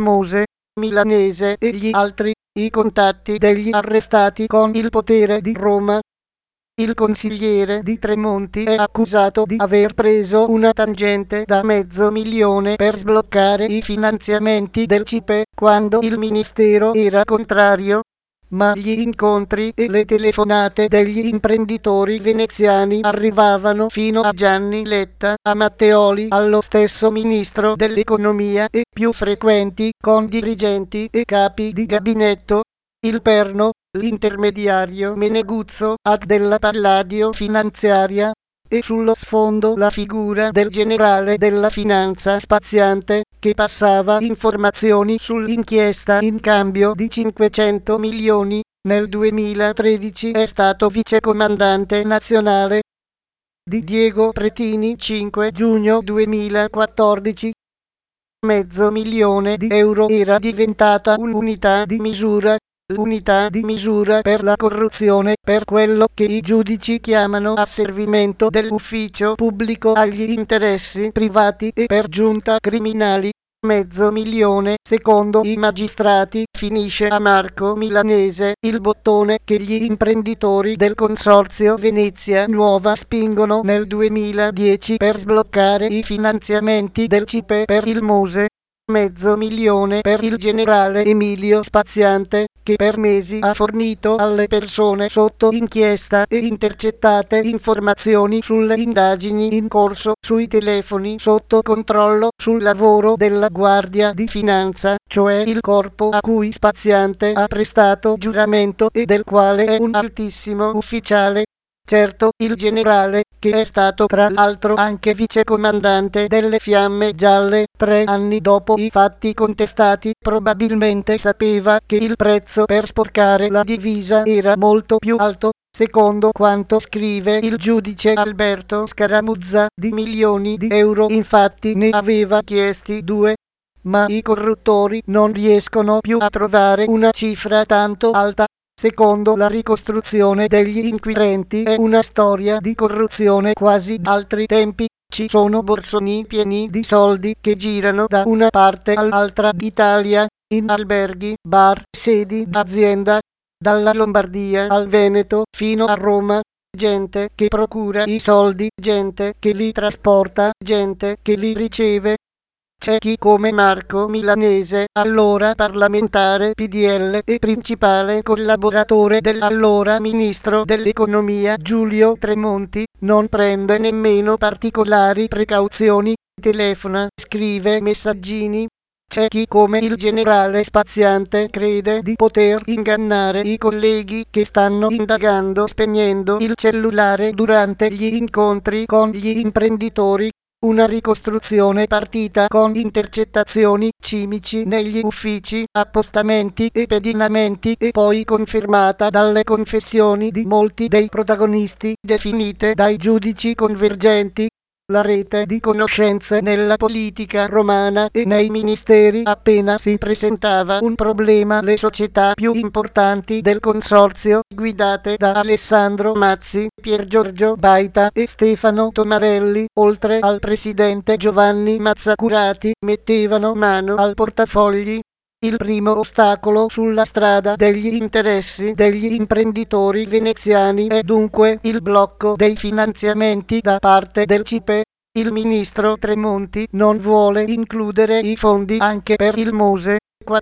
Mose, Milanese e gli altri, i contatti degli arrestati con il potere di Roma. Il consigliere di Tremonti è accusato di aver preso una tangente da $500.000 per sbloccare i finanziamenti del CIPE quando il ministero era contrario. Ma gli incontri e le telefonate degli imprenditori veneziani arrivavano fino a Gianni Letta, a Matteoli, allo stesso ministro dell'economia e più frequenti con dirigenti e capi di gabinetto. Il perno, l'intermediario Meneguzzo, ad della Palladio finanziaria, e sullo sfondo la figura del generale della finanza spaziante, che passava informazioni sull'inchiesta in cambio di 500 milioni. Nel 2013 è stato vicecomandante nazionale. Di Diego Pretini 5 giugno 2014. €500.000 era diventata un'unità di misura. L'unità di misura per la corruzione, per quello che i giudici chiamano asservimento dell'ufficio pubblico agli interessi privati e per giunta criminali. $500.000, secondo i magistrati, finisce a Marco Milanese, il bottone che gli imprenditori del Consorzio Venezia Nuova spingono nel 2010 per sbloccare i finanziamenti del CIPE per il Mose. $500.000 per il generale Emilio Spaziante, che per mesi ha fornito alle persone sotto inchiesta e intercettate informazioni sulle indagini in corso, sui telefoni sotto controllo, sul lavoro della Guardia di Finanza, cioè il corpo a cui Spaziante ha prestato giuramento e del quale è un altissimo ufficiale. Certo, il generale, che è stato tra l'altro anche vicecomandante delle Fiamme Gialle 3 anni dopo i fatti contestati, probabilmente sapeva che il prezzo per sporcare la divisa era molto più alto, secondo quanto scrive il giudice Alberto Scaramuzza, di milioni di euro infatti ne aveva chiesti 2. Ma i corruttori non riescono più a trovare una cifra tanto alta. Secondo la ricostruzione degli inquirenti è una storia di corruzione quasi d'altri tempi. Ci sono borsoni pieni di soldi che girano da una parte all'altra d'Italia, in alberghi, bar, sedi d'azienda, dalla Lombardia al Veneto fino a Roma. Gente che procura i soldi, gente che li trasporta, gente che li riceve. C'è chi come Marco Milanese, allora parlamentare PDL e principale collaboratore dell'allora ministro dell'economia Giulio Tremonti, non prende nemmeno particolari precauzioni, telefona, scrive messaggini. C'è chi come il generale Spaziante crede di poter ingannare i colleghi che stanno indagando spegnendo il cellulare durante gli incontri con gli imprenditori. Una ricostruzione partita con intercettazioni, cimici negli uffici, appostamenti e pedinamenti e poi confermata dalle confessioni di molti dei protagonisti, definite dai giudici convergenti. La rete di conoscenze nella politica romana e nei ministeri. Appena si presentava un problema, le società più importanti del consorzio, guidate da Alessandro Mazzi, Piergiorgio Baita e Stefano Tomarelli, oltre al presidente Giovanni Mazzacurati, mettevano mano al portafogli. Il primo ostacolo sulla strada degli interessi degli imprenditori veneziani è dunque il blocco dei finanziamenti da parte del CIPE. Il ministro Tremonti non vuole includere i fondi anche per il Mose,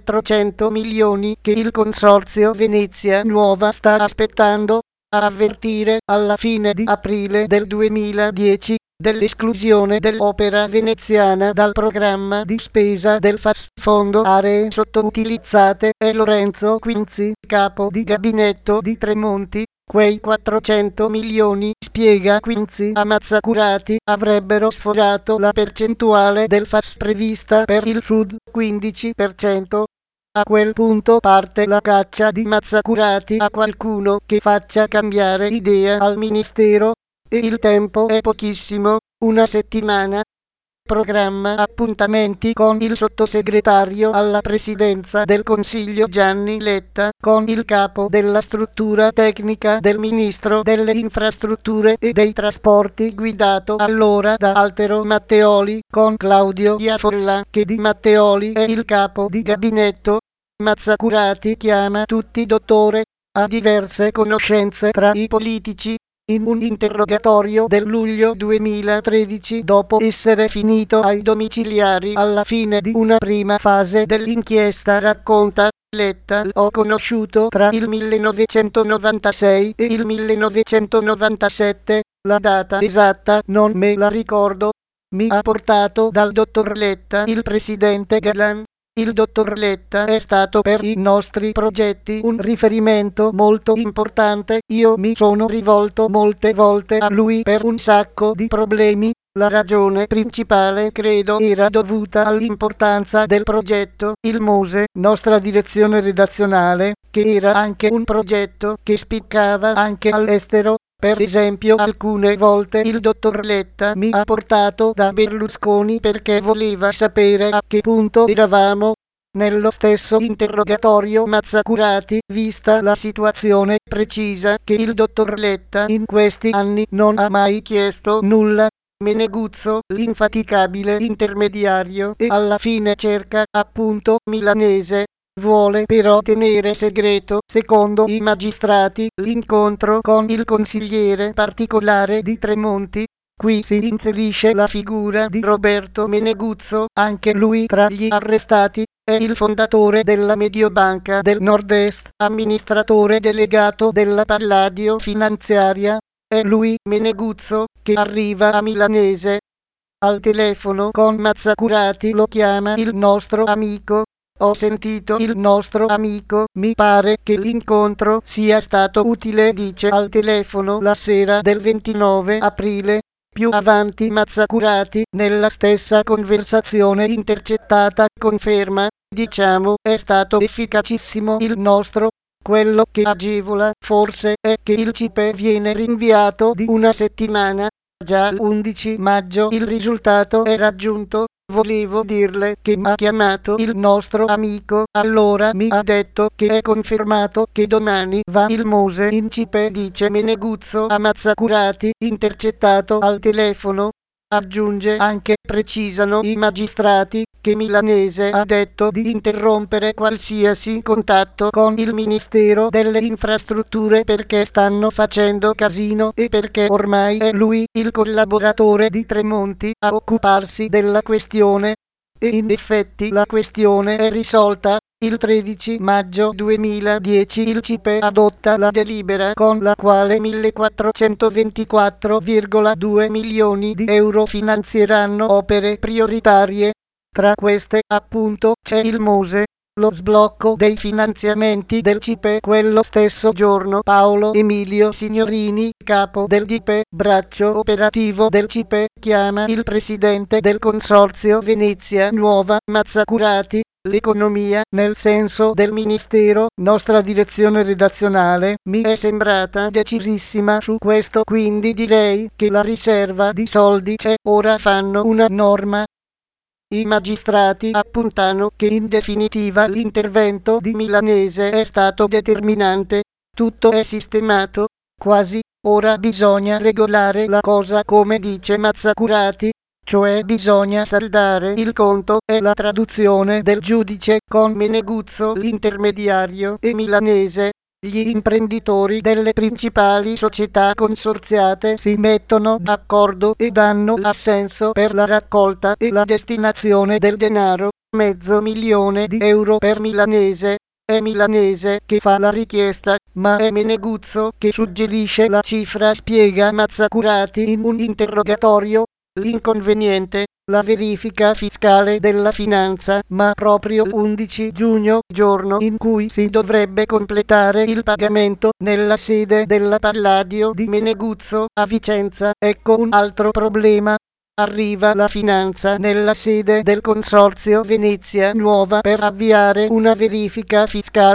400 milioni che il Consorzio Venezia Nuova sta aspettando, a avvertire alla fine di aprile del 2010 dell'esclusione dell'opera veneziana dal programma di spesa del FAS Fondo Aree Sottoutilizzate è Lorenzo Quinzi, capo di gabinetto di Tremonti. Quei 400 milioni, spiega Quinzi a Mazzacurati, avrebbero sforato la percentuale del FAS prevista per il Sud, 15%. A quel punto parte la caccia di Mazzacurati a qualcuno che faccia cambiare idea al ministero. E il tempo è pochissimo, una settimana. Programma appuntamenti con il sottosegretario alla presidenza del Consiglio Gianni Letta, con il capo della struttura tecnica del ministro delle infrastrutture e dei trasporti guidato allora da Altero Matteoli, con Claudio Iafolla che di Matteoli è il capo di gabinetto. Mazzacurati chiama tutti dottore, ha diverse conoscenze tra i politici. In un interrogatorio del luglio 2013, dopo essere finito ai domiciliari alla fine di una prima fase dell'inchiesta, racconta: Letta l'ho conosciuto tra il 1996 e il 1997, la data esatta non me la ricordo. Mi ha portato dal dottor Letta il presidente Galan. Il dottor Letta è stato per i nostri progetti un riferimento molto importante. Io mi sono rivolto molte volte a lui per un sacco di problemi. La ragione principale credo era dovuta all'importanza del progetto, il Mose, nostra direzione redazionale, che era anche un progetto che spiccava anche all'estero. Per esempio, alcune volte il dottor Letta mi ha portato da Berlusconi perché voleva sapere a che punto eravamo. Nello stesso interrogatorio Mazzacurati, vista la situazione, precisa che il dottor Letta in questi anni non ha mai chiesto nulla. Meneguzzo, l'infaticabile intermediario e alla fine cerca, appunto, milanese. Vuole però tenere segreto, secondo i magistrati, l'incontro con il consigliere particolare di Tremonti. Qui si inserisce la figura di Roberto Meneguzzo, anche lui tra gli arrestati. È il fondatore della Mediobanca del Nord-Est, amministratore delegato della Palladio Finanziaria. È lui, Meneguzzo, che arriva a Milanese. Al telefono con Mazzacurati lo chiama il nostro amico. Ho sentito il nostro amico, mi pare che l'incontro sia stato utile, dice al telefono la sera del 29 aprile. Più avanti Mazzacurati, nella stessa conversazione intercettata, conferma: diciamo, è stato efficacissimo il nostro. Quello che agevola, forse, è che il CIPE viene rinviato di una settimana. Già l'11 maggio il risultato è raggiunto. Volevo dirle che m'ha chiamato il nostro amico, allora mi ha detto che è confermato che domani va il Mose in CIPE, dice Meneguzzo a Mazzacurati, intercettato al telefono. Aggiunge anche, precisano i magistrati, che Milanese ha detto di interrompere qualsiasi contatto con il Ministero delle Infrastrutture perché stanno facendo casino e perché ormai è lui, il collaboratore di Tremonti, a occuparsi della questione. E in effetti la questione è risolta. Il 13 maggio 2010 il CIPE adotta la delibera con la quale 1.424,2 milioni di euro finanzieranno opere prioritarie. Tra queste, appunto, c'è il Mose. Lo sblocco dei finanziamenti del CIPE. Quello stesso giorno Paolo Emilio Signorini, capo del DIPE, braccio operativo del CIPE, chiama il presidente del consorzio Venezia Nuova, Mazzacurati. L'economia, nel senso del ministero, nostra direzione redazionale, mi è sembrata decisissima su questo, quindi direi che la riserva di soldi c'è. Ora fanno una norma. I magistrati appuntano che in definitiva l'intervento di Milanese è stato determinante. Tutto è sistemato, quasi. Ora bisogna regolare la cosa come dice Mazzacurati. Cioè bisogna saldare il conto, è la traduzione del giudice, con Meneguzzo l'intermediario e Milanese. Gli imprenditori delle principali società consorziate si mettono d'accordo e danno l'assenso per la raccolta e la destinazione del denaro, 500.000 euro per Milanese. È Milanese che fa la richiesta, ma è Meneguzzo che suggerisce la cifra, spiega Mazzacurati in un interrogatorio. L'inconveniente, la verifica fiscale della finanza, ma proprio l'11 giugno, giorno in cui si dovrebbe completare il pagamento, nella sede della Palladio di Meneguzzo a Vicenza. Ecco un altro problema. Arriva la finanza nella sede del consorzio Venezia Nuova per avviare una verifica fiscale.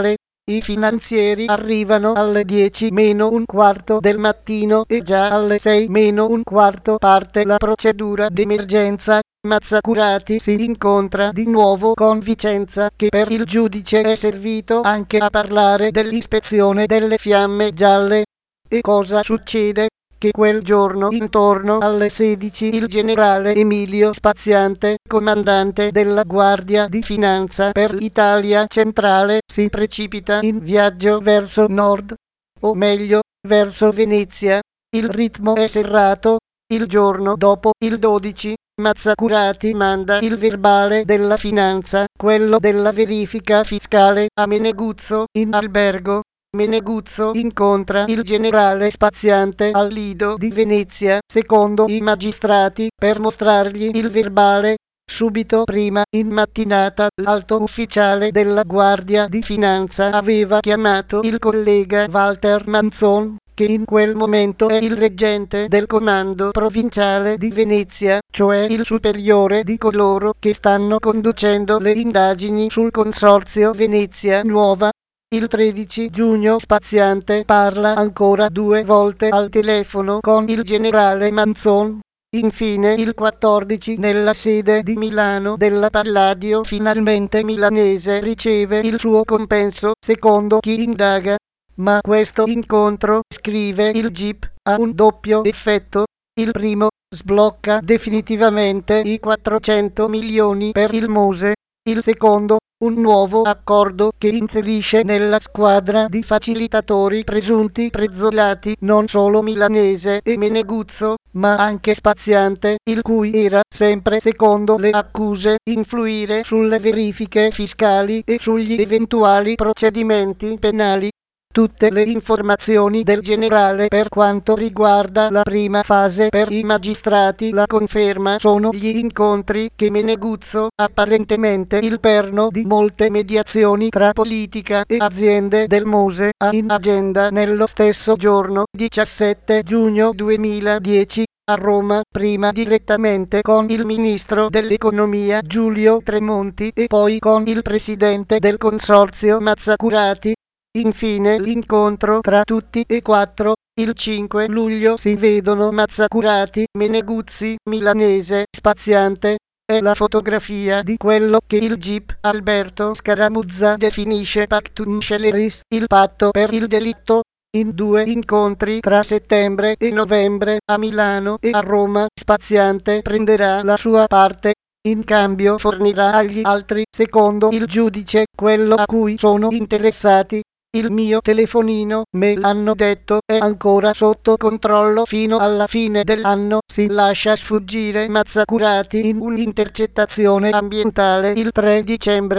I finanzieri arrivano alle 10 meno un quarto del mattino e già alle 6 meno un quarto parte la procedura d'emergenza. Mazzacurati si incontra di nuovo con Vicenza, che per il giudice è servito anche a parlare dell'ispezione delle fiamme gialle. E cosa succede? Che quel giorno intorno alle 16 il generale Emilio Spaziante, comandante della Guardia di Finanza per l'Italia centrale, si precipita in viaggio verso nord, o meglio, verso Venezia. Il ritmo è serrato. Il giorno dopo, il 12, Mazzacurati manda il verbale della finanza, quello della verifica fiscale, a Meneguzzo, in albergo. Meneguzzo incontra il generale Spaziante al Lido di Venezia, secondo i magistrati, per mostrargli il verbale. Subito prima, in mattinata, l'alto ufficiale della Guardia di Finanza aveva chiamato il collega Walter Manzon, che in quel momento è il reggente del comando provinciale di Venezia, cioè il superiore di coloro che stanno conducendo le indagini sul consorzio Venezia Nuova. Il 13 giugno Spaziante parla ancora 2 volte al telefono con il generale Manzon. Infine il 14 nella sede di Milano della Palladio finalmente milanese riceve il suo compenso, secondo chi indaga. Ma questo incontro, scrive il GIP, ha un doppio effetto. Il primo, sblocca definitivamente i 400 milioni per il Mose. Il secondo, un nuovo accordo che inserisce nella squadra di facilitatori presunti prezzolati non solo Milanese e Meneguzzo, ma anche Spaziante, il cui era sempre, secondo le accuse, influire sulle verifiche fiscali e sugli eventuali procedimenti penali. Tutte le informazioni del generale per quanto riguarda la prima fase per i magistrati la conferma sono gli incontri che Meneguzzo, apparentemente il perno di molte mediazioni tra politica e aziende del Mose, ha in agenda nello stesso giorno, 17 giugno 2010, a Roma, prima direttamente con il ministro dell'economia Giulio Tremonti e poi con il presidente del consorzio Mazzacurati. Infine l'incontro tra tutti e 4, il 5 luglio si vedono Mazzacurati, Meneguzzi, Milanese, Spaziante. È la fotografia di quello che il GIP Alberto Scaramuzza definisce pactum sceleris, il patto per il delitto. In 2 incontri tra settembre e novembre a Milano e a Roma, Spaziante prenderà la sua parte. In cambio fornirà agli altri, secondo il giudice, quello a cui sono interessati. Il mio telefonino, me l'hanno detto, è ancora sotto controllo fino alla fine dell'anno. Si lascia sfuggire Mazzacurati in un'intercettazione ambientale il 3 dicembre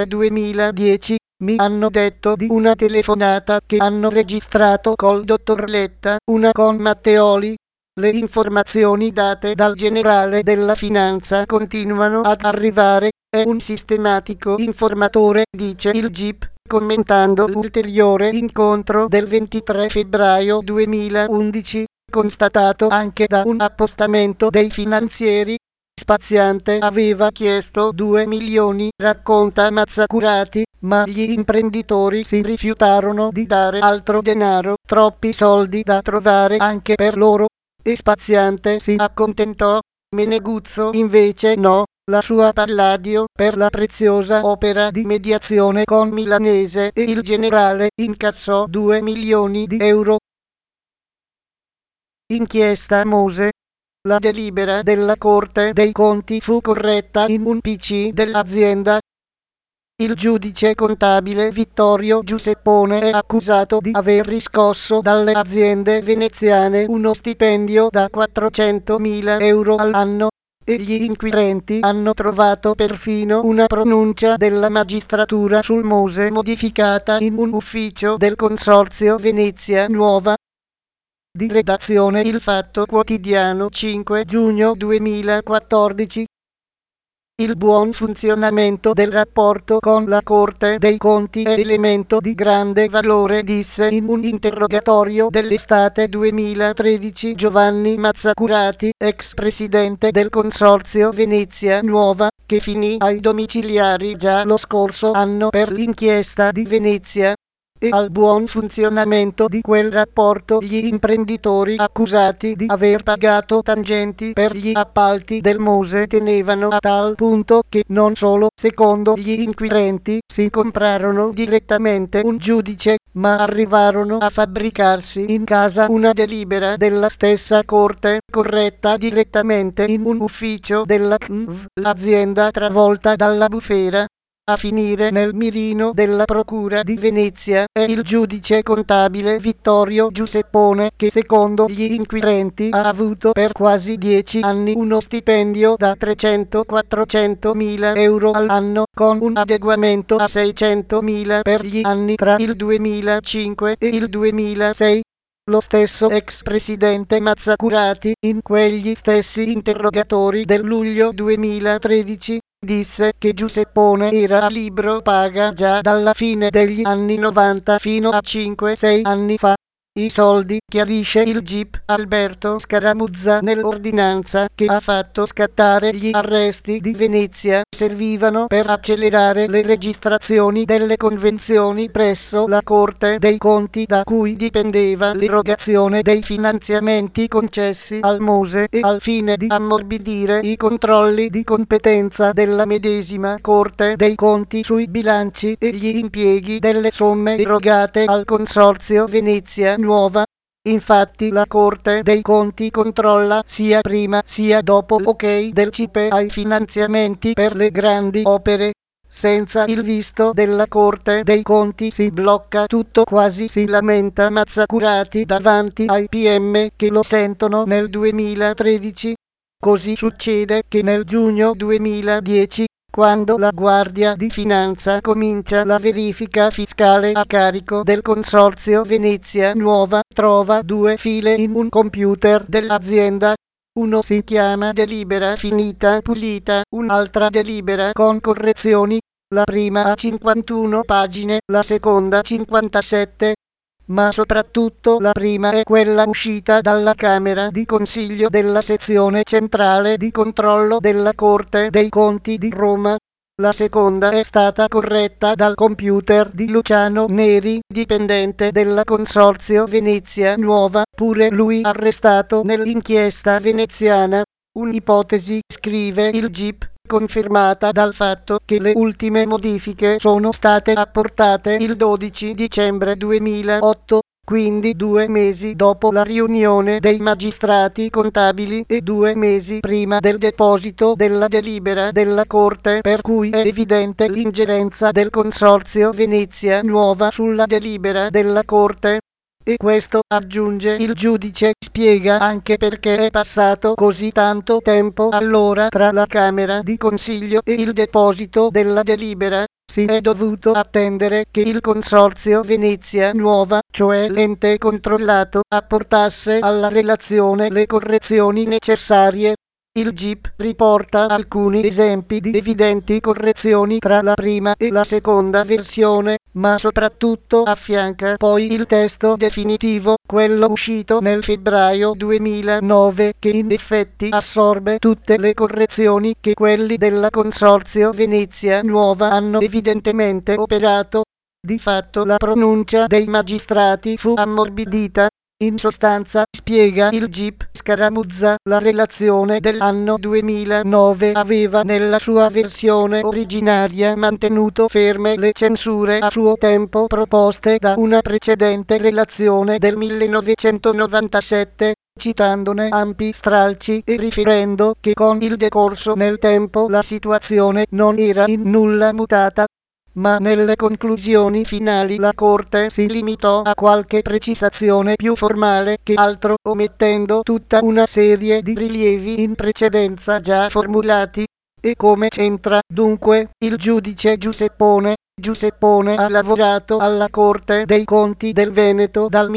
2010. Mi hanno detto di una telefonata che hanno registrato col dottor Letta, una con Matteoli. Le informazioni date dal generale della finanza continuano ad arrivare. È un sistematico informatore, dice il GIP, commentando l'ulteriore incontro del 23 febbraio 2011, constatato anche da un appostamento dei finanzieri. Spaziante aveva chiesto 2 milioni, racconta Mazzacurati, ma gli imprenditori si rifiutarono di dare altro denaro, troppi soldi da trovare anche per loro. E Spaziante si accontentò. Meneguzzo invece no. La sua Palladio, per la preziosa opera di mediazione con Milanese e il generale, incassò 2 milioni di euro. Inchiesta Mose. La delibera della Corte dei Conti fu corretta in un PC dell'azienda. Il giudice contabile Vittorio Giuseppone è accusato di aver riscosso dalle aziende veneziane uno stipendio da 400.000 euro all'anno. E gli inquirenti hanno trovato perfino una pronuncia della magistratura sul Mose modificata in un ufficio del consorzio Venezia Nuova. Di redazione Il Fatto Quotidiano 5 giugno 2014. Il buon funzionamento del rapporto con la Corte dei Conti è elemento di grande valore, disse in un interrogatorio dell'estate 2013 Giovanni Mazzacurati, ex presidente del consorzio Venezia Nuova, che finì ai domiciliari già lo scorso anno per l'inchiesta di Venezia. e al buon funzionamento di quel rapporto gli imprenditori accusati di aver pagato tangenti per gli appalti del Mose tenevano a tal punto che non solo, secondo gli inquirenti, si comprarono direttamente un giudice, ma arrivarono a fabbricarsi in casa una delibera della stessa corte, corretta direttamente in un ufficio della CNV, l'azienda travolta dalla bufera. A finire nel mirino della procura di Venezia è il giudice contabile Vittorio Giuseppone, che secondo gli inquirenti ha avuto per quasi 10 anni uno stipendio da 300-400 mila euro all'anno, con un adeguamento a 600 mila per gli anni tra il 2005 e il 2006. Lo stesso ex presidente Mazzacurati, in quegli stessi interrogatori del luglio 2013, disse che Giuseppone era a libro paga già dalla fine degli anni 90 fino a 5-6 anni fa. I soldi, chiarisce il GIP Alberto Scaramuzza nell'ordinanza che ha fatto scattare gli arresti di Venezia, servivano per accelerare le registrazioni delle convenzioni presso la Corte dei Conti, da cui dipendeva l'erogazione dei finanziamenti concessi al Mose, e al fine di ammorbidire i controlli di competenza della medesima Corte dei Conti sui bilanci e gli impieghi delle somme erogate al Consorzio Venezia Nuova. Infatti la Corte dei Conti controlla sia prima sia dopo l'ok del CIPE ai finanziamenti per le grandi opere. Senza il visto della Corte dei Conti si blocca tutto, quasi si lamenta Mazzacurati davanti ai PM che lo sentono nel 2013. Così succede che nel giugno 2010, quando la Guardia di Finanza comincia la verifica fiscale a carico del Consorzio Venezia Nuova, trova 2 file in un computer dell'azienda. Uno si chiama delibera finita pulita, un'altra delibera con correzioni, la prima ha 51 pagine, la seconda 57. Ma soprattutto la prima è quella uscita dalla Camera di Consiglio della sezione centrale di controllo della Corte dei Conti di Roma. La seconda è stata corretta dal computer di Luciano Neri, dipendente della Consorzio Venezia Nuova, pure lui arrestato nell'inchiesta veneziana. Un'ipotesi, scrive il GIP, confermata dal fatto che le ultime modifiche sono state apportate il 12 dicembre 2008, quindi 2 mesi dopo la riunione dei magistrati contabili e 2 mesi prima del deposito della delibera della Corte, per cui è evidente l'ingerenza del Consorzio Venezia Nuova sulla delibera della Corte. E questo, aggiunge il giudice, spiega anche perché è passato così tanto tempo allora tra la Camera di Consiglio e il deposito della delibera. Si è dovuto attendere che il Consorzio Venezia Nuova, cioè l'ente controllato, apportasse alla relazione le correzioni necessarie. Il GIP riporta alcuni esempi di evidenti correzioni tra la prima e la seconda versione, ma soprattutto affianca poi il testo definitivo, quello uscito nel febbraio 2009, che in effetti assorbe tutte le correzioni che quelli della Consorzio Venezia Nuova hanno evidentemente operato. Di fatto la pronuncia dei magistrati fu ammorbidita. In sostanza, spiega il GIP Scaramuzza, la relazione dell'anno 2009 aveva nella sua versione originaria mantenuto ferme le censure a suo tempo proposte da una precedente relazione del 1997, citandone ampi stralci e riferendo che con il decorso nel tempo la situazione non era in nulla mutata. Ma nelle conclusioni finali la Corte si limitò a qualche precisazione più formale che altro, omettendo tutta una serie di rilievi in precedenza già formulati. E come c'entra, dunque, il giudice Giuseppone? Giuseppone ha lavorato alla Corte dei Conti del Veneto dal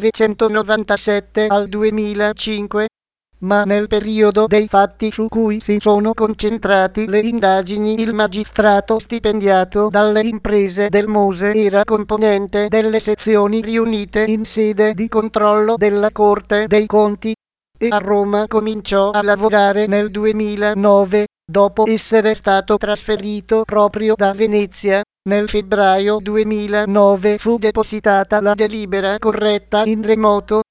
1997 al 2005. Ma nel periodo dei fatti su cui si sono concentrati le indagini il magistrato stipendiato dalle imprese del Mose era componente delle sezioni riunite in sede di controllo della Corte dei Conti, e a Roma cominciò a lavorare nel 2009. dopo essere stato trasferito proprio da Venezia. Nel febbraio 2009 fu depositata la delibera corretta in remoto